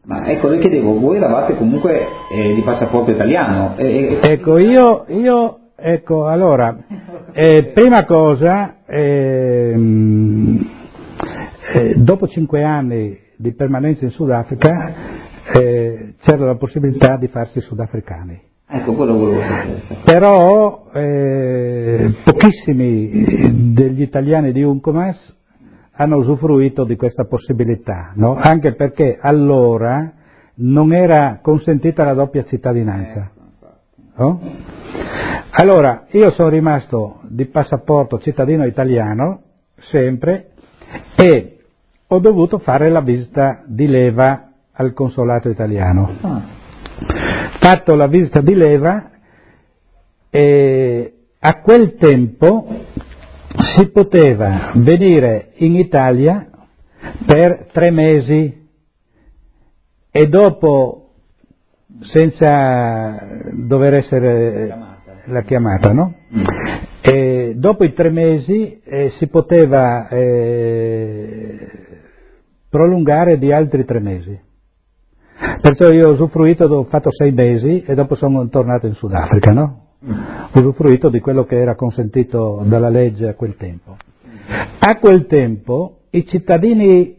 Ma ecco, le chiedevo, voi eravate comunque di passaporto italiano. Ecco, ecco, allora, prima cosa, dopo 5 anni di permanenza in Sudafrica, c'era la possibilità di farsi sudafricani. Ecco, quello volevo sapere. Però pochissimi degli italiani di Uncomas hanno usufruito di questa possibilità, no? Anche perché allora non era consentita la doppia cittadinanza. No? Allora, io sono rimasto di passaporto cittadino italiano, sempre, e ho dovuto fare la visita di leva al consolato italiano. Fatto la visita di leva, e a quel tempo si poteva venire in Italia per 3 mesi e dopo, senza dover essere la chiamata, no? E dopo i 3 mesi si poteva prolungare di altri 3 mesi. Perciò io ho usufruito, ho fatto 6 mesi e dopo sono tornato in Sudafrica, no? Ho usufruito di quello che era consentito dalla legge a quel tempo. A quel tempo i cittadini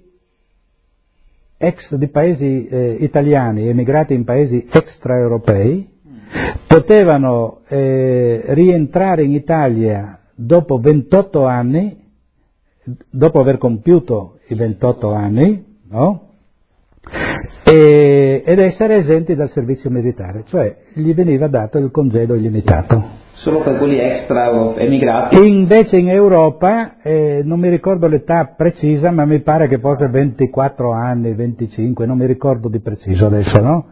ex di paesi italiani, emigrati in paesi extraeuropei, potevano rientrare in Italia dopo 28 anni, dopo aver compiuto i 28 anni, no? Ed essere esenti dal servizio militare, cioè gli veniva dato il congedo illimitato. Solo per quelli extra emigrati? Invece in Europa, non mi ricordo l'età precisa, ma mi pare che fosse 24 anni, 25, non mi ricordo di preciso adesso, no?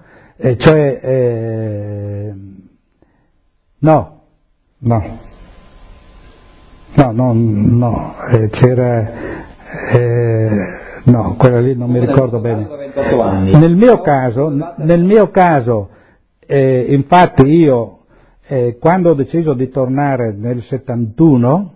C'era... no, quella lì non mi ricordo bene. Nel mio caso, infatti io, quando ho deciso di tornare nel 71,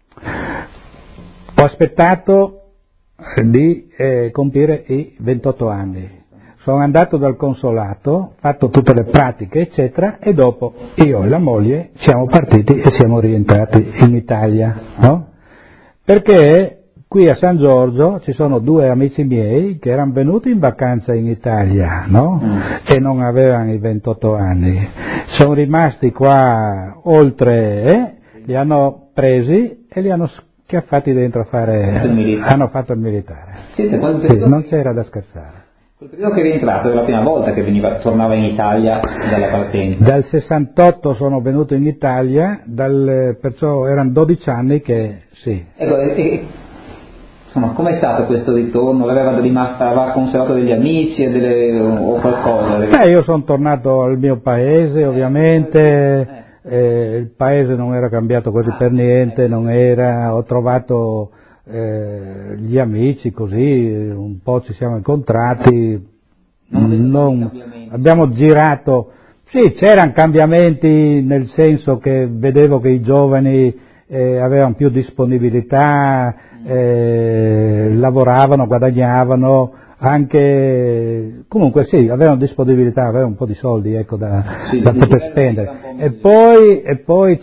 ho aspettato di compiere i 28 anni. Sono andato dal consolato, fatto tutte le pratiche, eccetera, e dopo io e la moglie siamo partiti e siamo rientrati in Italia, no? Perché qui a San Giorgio ci sono 2 amici miei che erano venuti in vacanza in Italia, no? E non avevano i 28 anni. Sono rimasti qua oltre, li hanno presi e li hanno schiaffati dentro a fare, hanno fatto il militare. Sì, non c'era da scherzare. Quel periodo che è rientrato è la prima volta che tornava in Italia dalla partenza. Dal 68 sono venuto in Italia, perciò erano 12 anni che sì. Ecco, insomma, com'è stato questo ritorno? Aveva conservato degli amici o qualcosa? Io sono tornato al mio paese, ovviamente, il paese non era cambiato quasi per niente, ho trovato gli amici così, un po' ci siamo incontrati, abbiamo girato, sì, c'erano cambiamenti nel senso che vedevo che i giovani avevano più disponibilità, lavoravano, guadagnavano, anche comunque sì, avevano disponibilità, avevano un po' di soldi, ecco, da poter spendere. E poi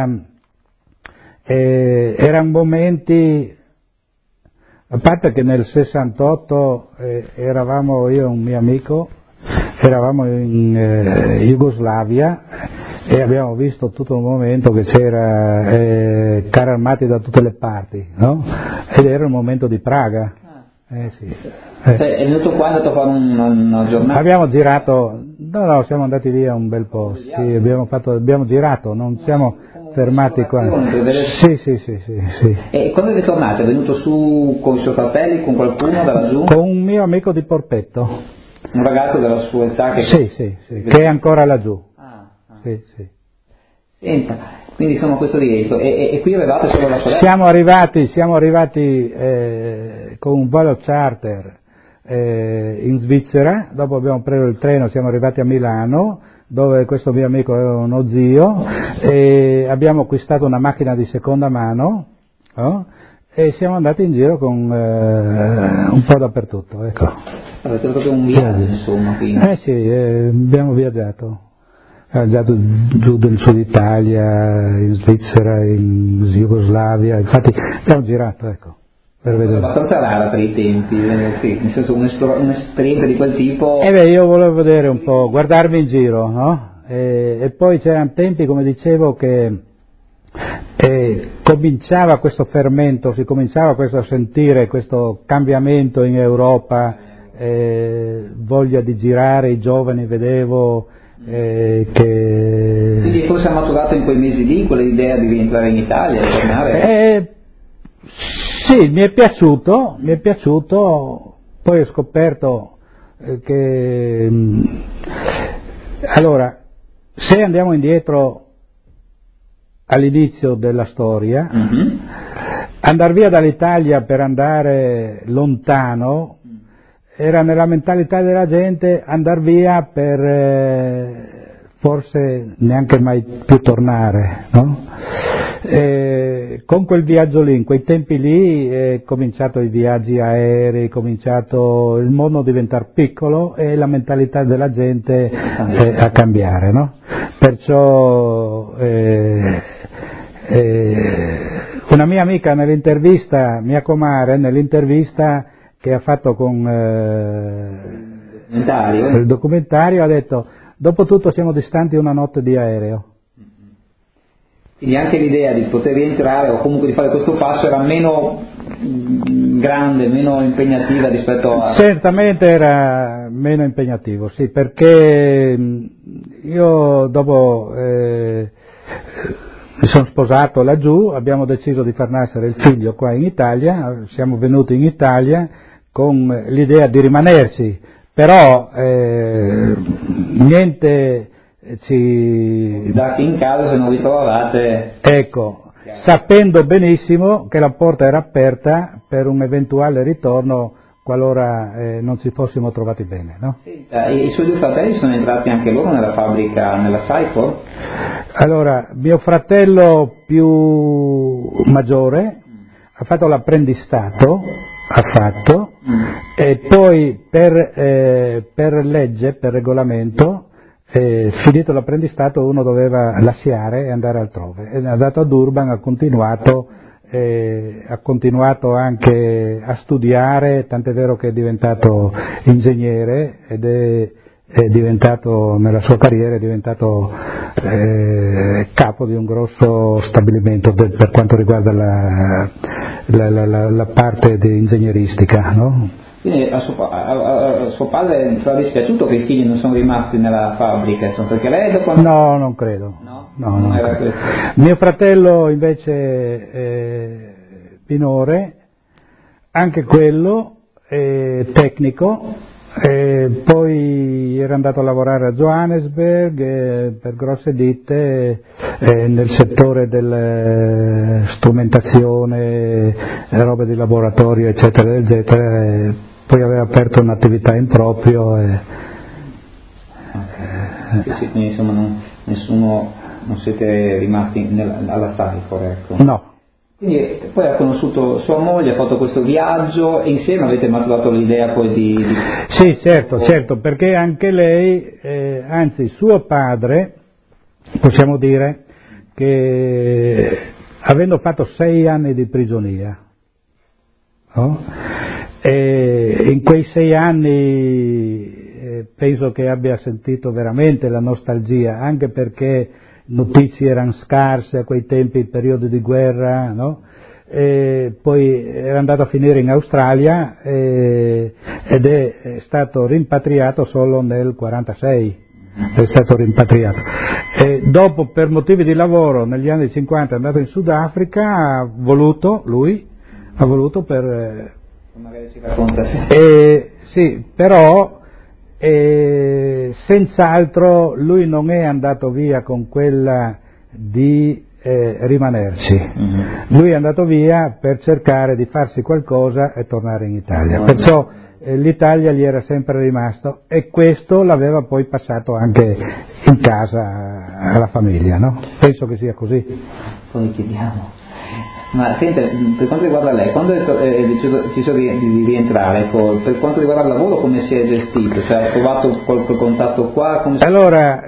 erano momenti, a parte che nel 68 eravamo, io e un mio amico, eravamo in Jugoslavia e abbiamo visto tutto un momento che c'era carri armati da tutte le parti, no? Ed era il momento di Praga. Sì. Cioè, è venuto qua, è andato a fare una giornata? Abbiamo girato, no, siamo andati via un bel po', sì, abbiamo girato, non siamo fermati qua. Sì. E quando è tornato? È venuto su con i suoi fratelli, con qualcuno da laggiù? Con un mio amico di Porpetto. Un ragazzo della sua età che... Sì, che è ancora laggiù. Sì. Senta, quindi insomma questo rientro, e qui avevate solo la sorella? Siamo arrivati con un volo charter in Svizzera, dopo abbiamo preso il treno, siamo arrivati a Milano, dove questo mio amico aveva uno zio, e abbiamo acquistato una macchina di seconda mano, no? E siamo andati in giro con un po' dappertutto, ecco. Avete fatto un viaggio, insomma, quindi. Sì, abbiamo viaggiato giù del sud Italia, in Svizzera, in Jugoslavia, infatti abbiamo girato, ecco, per vedere. È abbastanza rara per i tempi, sì, nel senso un'esperienza di quel tipo. Io volevo vedere un po', guardarmi in giro, no? E poi c'erano tempi, come dicevo, che cominciava questo fermento, si cominciava a sentire questo cambiamento in Europa, voglia di girare, i giovani vedevo che... Quindi forse ha maturato in quei mesi lì quell'idea di rientrare in Italia, di tornare? Sì, mi è piaciuto, poi ho scoperto che... Allora, se andiamo indietro all'inizio della storia, andare via dall'Italia per andare lontano era nella mentalità della gente andare via per forse neanche mai più tornare, no? Con quel viaggio lì, in quei tempi lì, è cominciato i viaggi aerei, è cominciato il mondo a diventare piccolo e la mentalità della gente a cambiare, no? Perciò una mia amica nell'intervista, mia comare, nell'intervista che ha fatto con il documentario, ha detto: dopo tutto siamo distanti una notte di aereo. Quindi anche l'idea di poter rientrare o comunque di fare questo passo era meno grande, meno impegnativa rispetto a... Certamente era meno impegnativo, sì, perché io dopo mi sono sposato laggiù, abbiamo deciso di far nascere il figlio qua in Italia, siamo venuti in Italia con l'idea di rimanerci, però niente ci... Dati in casa se non vi trovavate... Ecco, sapendo benissimo che la porta era aperta per un eventuale ritorno qualora non ci fossimo trovati bene, no? E i suoi due fratelli sono entrati anche loro nella fabbrica, nella Saipol? Allora, mio fratello più maggiore ha fatto l'apprendistato, e poi per legge, per regolamento, finito l'apprendistato uno doveva lasciare e andare altrove. È andato ad Urban, ha continuato anche a studiare, tant'è vero che è diventato ingegnere ed è diventato, nella sua carriera è diventato capo di un grosso stabilimento per quanto riguarda la parte di ingegneristica, no? Quindi a suo padre sarà dispiaciuto che i figli non sono rimasti nella fabbrica, insomma, perché lei dopo... No, non credo. No? Non era credo. Mio fratello invece minore, anche quello tecnico, poi era andato a lavorare a Johannesburg per grosse ditte nel settore della strumentazione, robe di laboratorio eccetera eccetera, poi aveva aperto un'attività in proprio sì, quindi insomma non siete rimasti alla Saipol, ecco. No. Quindi poi ha conosciuto sua moglie, ha fatto questo viaggio e insieme avete maturato l'idea poi di... Sì, certo, perché anche lei, anzi suo padre, possiamo dire che avendo fatto 6 anni di prigionia, no? E in quei 6 anni penso che abbia sentito veramente la nostalgia, anche perché notizie erano scarse a quei tempi, periodi di guerra, no? Poi era andato a finire in Australia ed è stato rimpatriato solo nel 1946, è stato rimpatriato. Dopo, per motivi di lavoro, negli anni 50 è andato in Sudafrica, ha voluto per... Magari ci racconta. Sì, però... senz'altro lui non è andato via con quella di rimanerci, lui è andato via per cercare di farsi qualcosa e tornare in Italia, perciò l'Italia gli era sempre rimasto e questo l'aveva poi passato anche in casa alla famiglia, no? Penso che sia così. Poi chiediamo. Ma senta, per quanto riguarda lei, quando è deciso di rientrare, ecco, per quanto riguarda il lavoro come si è gestito? Cioè ha trovato qualche contatto qua? Allora,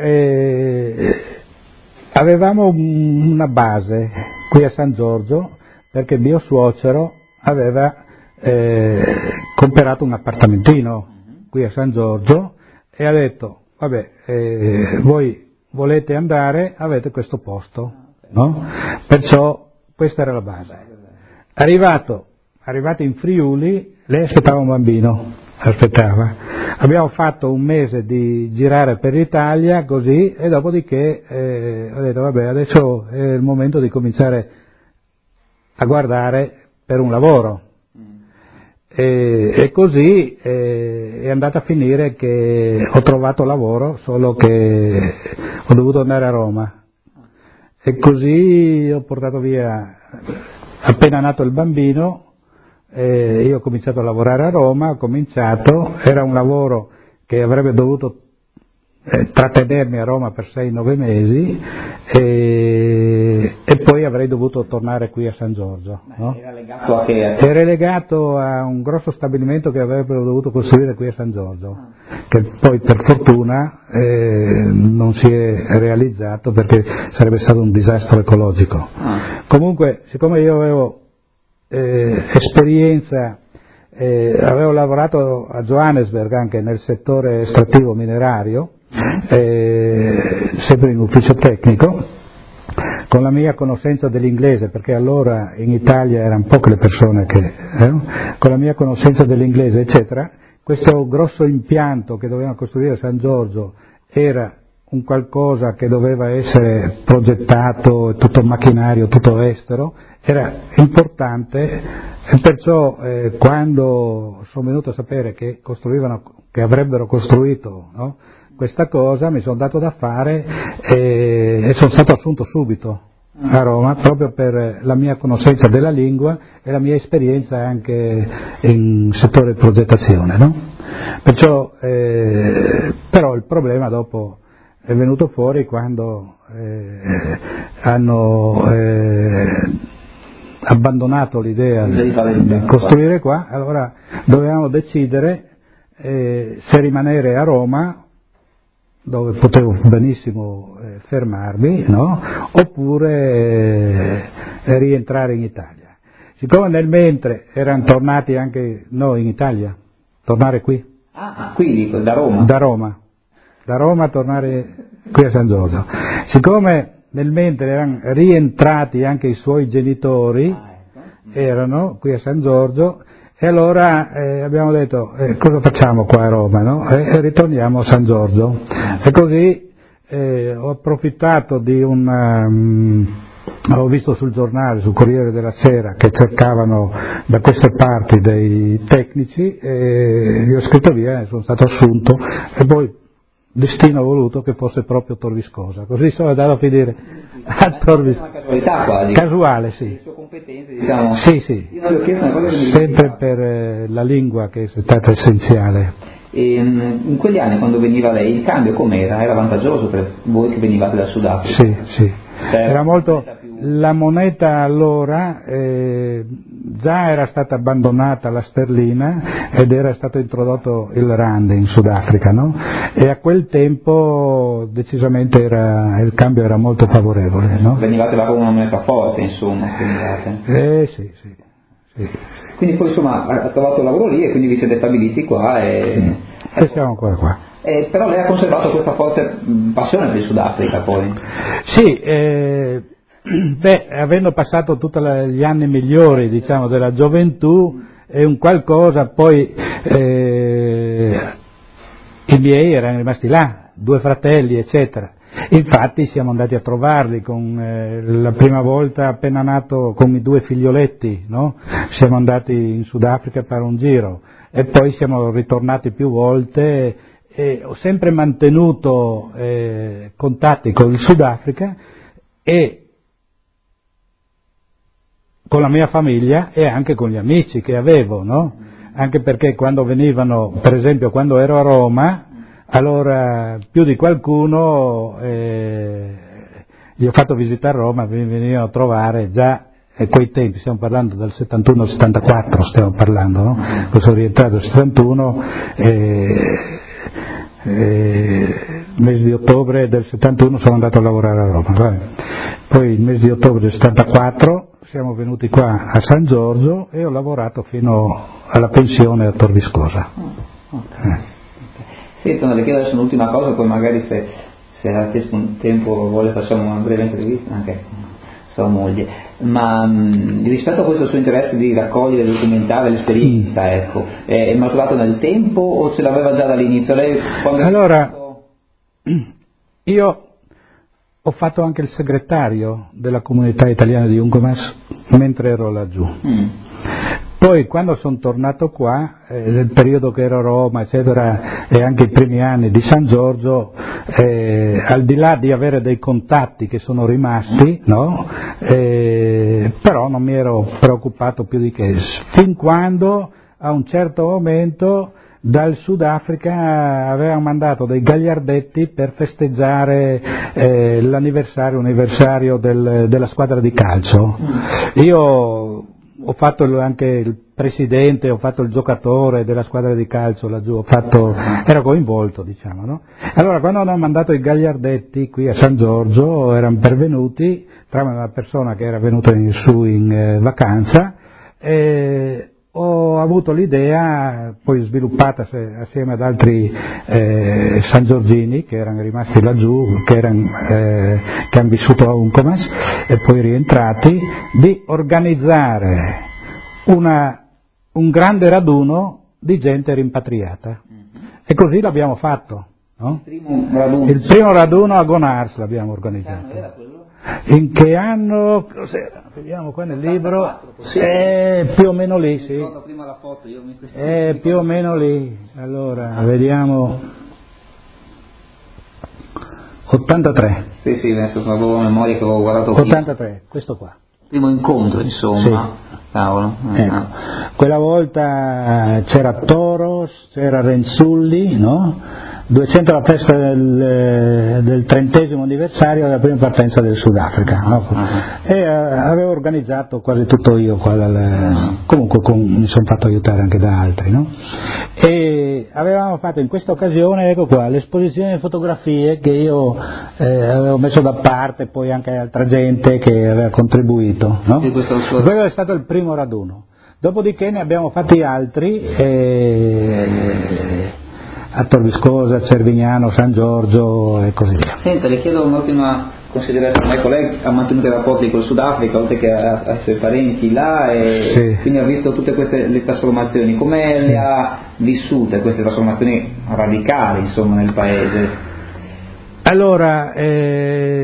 avevamo una base qui a San Giorgio perché mio suocero aveva comprato un appartamentino qui a San Giorgio e ha detto, vabbè, voi volete andare, avete questo posto, no? Perciò questa era la base. Arrivato in Friuli, lei aspettava un bambino, abbiamo fatto un mese di girare per l'Italia così e dopodiché ho detto vabbè adesso è il momento di cominciare a guardare per un lavoro e così è andata a finire che ho trovato lavoro solo che ho dovuto andare a Roma e così ho portato via appena nato il bambino. Io ho cominciato a lavorare a Roma, era un lavoro che avrebbe dovuto trattenermi a Roma per 6-9 mesi e poi avrei dovuto tornare qui a San Giorgio. No? Era legato a che? Era legato a un grosso stabilimento che avrebbero dovuto costruire qui a San Giorgio, che poi per fortuna non si è realizzato perché sarebbe stato un disastro ecologico. Comunque, siccome io avevo esperienza, avevo lavorato a Johannesburg anche nel settore estrattivo minerario, sempre in ufficio tecnico, con la mia conoscenza dell'inglese, perché allora in Italia erano poche le persone con la mia conoscenza dell'inglese eccetera, questo grosso impianto che dovevano costruire a San Giorgio era un qualcosa che doveva essere progettato, tutto macchinario, tutto estero, era importante e perciò quando sono venuto a sapere che avrebbero costruito, no, questa cosa mi sono dato da fare e sono stato assunto subito a Roma proprio per la mia conoscenza della lingua e la mia esperienza anche in settore di progettazione, no? Perciò, però il problema dopo è venuto fuori quando hanno abbandonato l'idea di costruire qua, allora dovevamo decidere se rimanere a Roma, dove potevo benissimo fermarmi, no? Oppure rientrare in Italia. Siccome nel mentre erano tornati anche noi in Italia, tornare qui. Qui dico, da Roma? Da Roma tornare qui a San Giorgio. Siccome nel mentre erano rientrati anche i suoi genitori, erano qui a San Giorgio, e allora abbiamo detto cosa facciamo qua a Roma, no? Ritorniamo a San Giorgio. E così ho approfittato di ho visto sul giornale, sul Corriere della Sera, che cercavano da queste parti dei tecnici, e gli ho scritto via e sono stato assunto, e poi destino ha voluto che fosse proprio Tor Viscosa, così sono andato a finire a Tor Viscosa. Una casualità quasi. Casuale, sì. Le sue competenze, diciamo. Sì. Io non le ho chiesto una cosa che mi sempre per la lingua che è stata essenziale. E in quegli anni quando veniva lei il cambio com'era? Era vantaggioso per voi che venivate dal Sudafrica? Sì. Era molto. La moneta allora già era stata abbandonata la sterlina ed era stato introdotto il rand in Sudafrica, no? E a quel tempo decisamente il cambio era molto favorevole, no? Venivate là con una moneta forte, insomma. Sì. Quindi poi insomma ha trovato lavoro lì e quindi vi siete stabiliti qua e siamo ancora qua. Però lei ha conservato questa forte passione per il Sudafrica poi? Sì, avendo passato tutti gli anni migliori, diciamo, della gioventù, è un qualcosa, poi i miei erano rimasti là, 2 fratelli, eccetera. Infatti siamo andati a trovarli la prima volta appena nato con i 2 figlioletti, no? Siamo andati in Sudafrica per un giro e poi siamo ritornati più volte e ho sempre mantenuto contatti con il Sudafrica e con la mia famiglia e anche con gli amici che avevo, no? Anche perché quando venivano, per esempio quando ero a Roma, allora più di qualcuno gli ho fatto visitare Roma, mi venivano a trovare già e quei tempi, stiamo parlando del 71 al 74, stiamo parlando, no? Poi sono rientrato nel 71, il mese di ottobre del 71 sono andato a lavorare a Roma, poi il mese di ottobre del 74 siamo venuti qua a San Giorgio e ho lavorato fino alla pensione a Tor Viscosa. Senti, le chiedo adesso un'ultima cosa, poi magari se ha tempo vuole facciamo una breve intervista anche sua moglie, ma rispetto a questo suo interesse di raccogliere, documentare l'esperienza, ecco, è maturato nel tempo o ce l'aveva già dall'inizio? Lei, allora, io ho fatto anche il segretario della comunità italiana di Uncomas mentre ero laggiù. Poi quando sono tornato qua, nel periodo che ero a Roma, eccetera, e anche i primi anni di San Giorgio, al di là di avere dei contatti che sono rimasti, no? Però non mi ero preoccupato più di che, fin quando a un certo momento dal Sudafrica avevano mandato dei gagliardetti per festeggiare l'anniversario della squadra di calcio. Io ho fatto anche il presidente, ho fatto il giocatore della squadra di calcio laggiù, ero coinvolto, diciamo, no? Allora quando hanno mandato i gagliardetti qui a San Giorgio erano pervenuti tramite una persona che era venuta su in vacanza, ho avuto l'idea, poi sviluppata assieme ad altri sangiorgini che erano rimasti laggiù, che hanno vissuto a Uncomas e poi rientrati, di organizzare un grande raduno di gente rimpatriata. E così l'abbiabbiamo fatto. No? Il primo raduno a Gonars l'abbiamo organizzato. In che anno? Cos'era? Vediamo qua nel libro. Più o meno lì, sì. Più o meno lì. Allora, vediamo. 83. Sì, adesso avevo memoria che avevo guardato 83, questo qua. Primo incontro, insomma. Sì. Cavolo. Ecco. Quella volta c'era Toros, c'era Renzulli, no? 200 la festa del 30° anniversario della prima partenza del Sudafrica, no? E avevo organizzato quasi tutto io qua comunque mi sono fatto aiutare anche da altri, no? E avevamo fatto in questa occasione, ecco qua, l'esposizione di fotografie che io avevo messo da parte, poi anche altra gente che aveva contribuito, no? Quello è stato il primo raduno. Dopodiché ne abbiamo fatti altri a Tor Viscosa, Cervignano, San Giorgio e così via. Senta, le chiedo un'ultima considerazione. Ecco, lei ha mantenuto i rapporti con il Sudafrica, oltre che ai suoi parenti là, e sì. Quindi ha visto tutte le trasformazioni. Come le ha vissute queste trasformazioni radicali, insomma, nel paese? Allora, c'è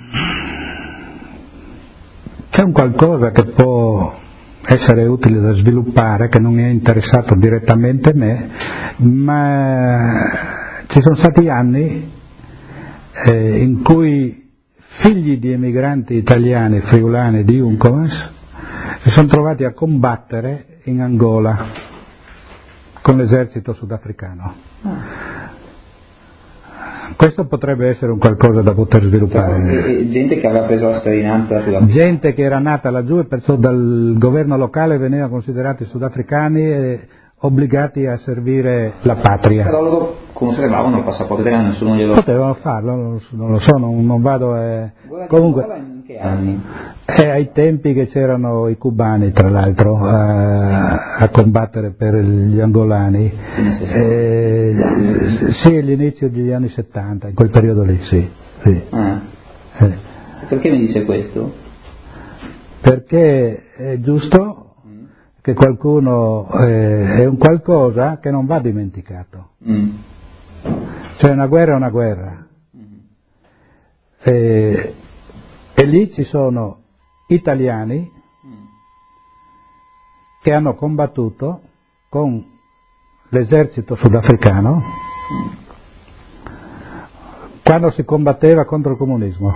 un qualcosa che può essere utile da sviluppare, che non mi ha interessato direttamente me, ma ci sono stati anni in cui figli di emigranti italiani friulani di Uncomas si sono trovati a combattere in Angola con l'esercito sudafricano. Questo potrebbe essere un qualcosa da poter sviluppare. Gente che aveva preso la cittadinanza sudafricana. Gente che era nata laggiù e perciò dal governo locale veniva considerati sudafricani e obbligati a servire la patria. Però loro conservavano il passaporto italiano, nessuno glielo... Potevano farlo, non lo so, non vado... Comunque, in che anni? Ai tempi che c'erano i cubani, tra l'altro, a combattere per gli angolani. Sì, all'inizio degli anni 70, in quel periodo lì, sì. Perché mi dice questo? Perché è giusto che qualcuno è un qualcosa che non va dimenticato. Cioè una guerra è una guerra. E lì ci sono italiani che hanno combattuto con l'esercito sudafricano quando si combatteva contro il comunismo.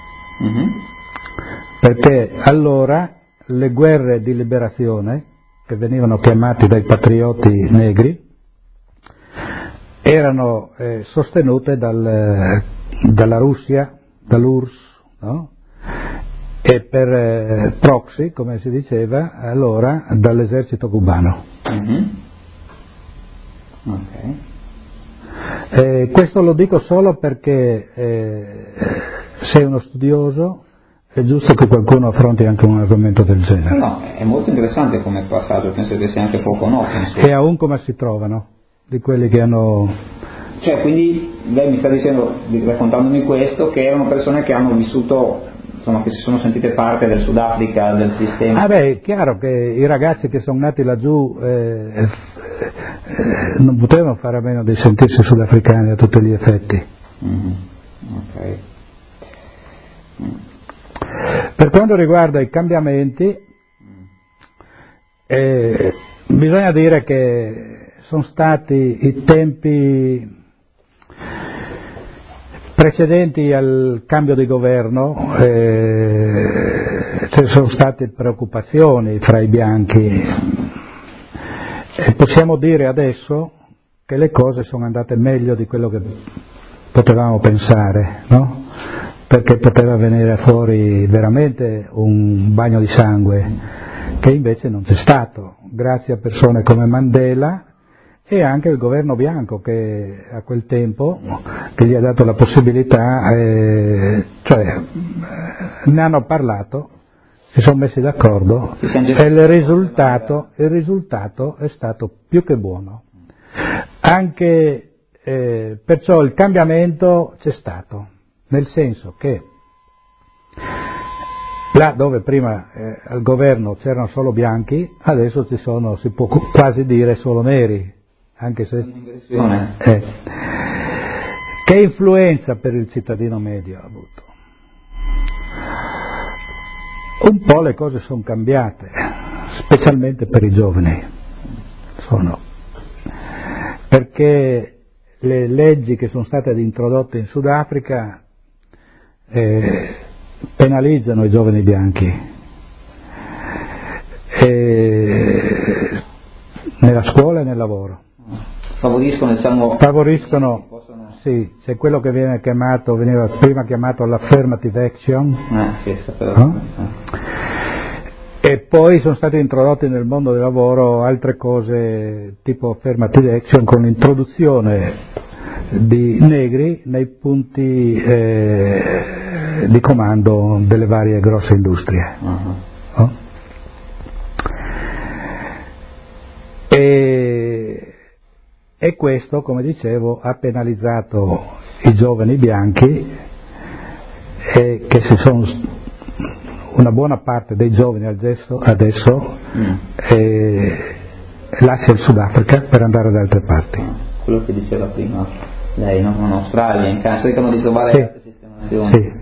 Perché allora le guerre di liberazione, che venivano chiamati dai patrioti negri, erano sostenute dalla Russia, dall'URSS, no? e per proxy, come si diceva allora, dall'esercito cubano. Questo lo dico solo perché sei uno studioso, è giusto che qualcuno affronti anche un argomento del genere. No, è molto interessante come passaggio, penso che sia anche poco noto. E a un come si trovano, di quelli che hanno... Cioè, quindi lei mi sta dicendo, raccontandomi questo, che erano persone che hanno vissuto, insomma, che si sono sentite parte del Sudafrica, del sistema. Ah beh, è chiaro che i ragazzi che sono nati laggiù non potevano fare a meno di sentirsi sudafricani a tutti gli effetti. Ok. Per quanto riguarda i cambiamenti, bisogna dire che sono stati i tempi precedenti al cambio di governo, ci sono state preoccupazioni fra i bianchi e possiamo dire adesso che le cose sono andate meglio di quello che potevamo pensare, no? Perché poteva venire fuori veramente un bagno di sangue che invece non c'è stato, grazie a persone come Mandela e anche il governo bianco che a quel tempo che gli ha dato la possibilità, cioè ne hanno parlato, si sono messi d'accordo e il risultato è stato più che buono. Anche perciò il cambiamento c'è stato, nel senso che là dove prima al governo c'erano solo bianchi, adesso ci sono, si può quasi dire, solo neri, anche se... Che influenza per il cittadino medio ha avuto? Un po' le cose sono cambiate, specialmente per i giovani, perché le leggi che sono state introdotte in Sudafrica penalizzano i giovani bianchi nella scuola e nel lavoro. Favoriscono, diciamo, sì, c'è quello che veniva prima chiamato l'affirmative action, e poi sono state introdotte nel mondo del lavoro altre cose tipo affirmative action con l'introduzione di negri nei punti di comando delle varie grosse industrie. E questo, come dicevo, ha penalizzato i giovani bianchi che una buona parte dei giovani adesso lascia il Sudafrica per andare da altre parti. Quello che diceva prima lei, no? In Australia, in Canada, cercano di trovare altre sistemazioni. Sì.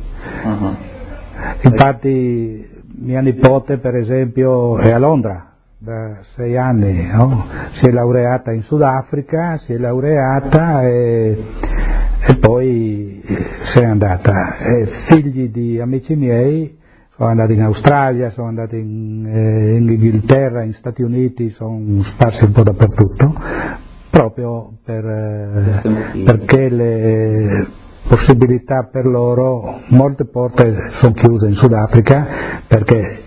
Infatti mia nipote per esempio è a Londra da 6 anni, no? Si è laureata in Sudafrica, e poi se n'è andata. Figli di amici miei sono andati in Australia, sono andati in Inghilterra, in Stati Uniti, sono sparsi un po' dappertutto, proprio perché le possibilità per loro, molte porte sono chiuse in Sudafrica perché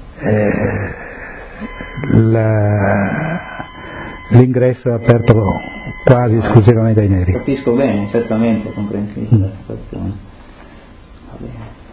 l'ingresso è aperto quasi esclusivamente ai neri. Capisco bene, certamente, comprensibile la situazione. Va bene.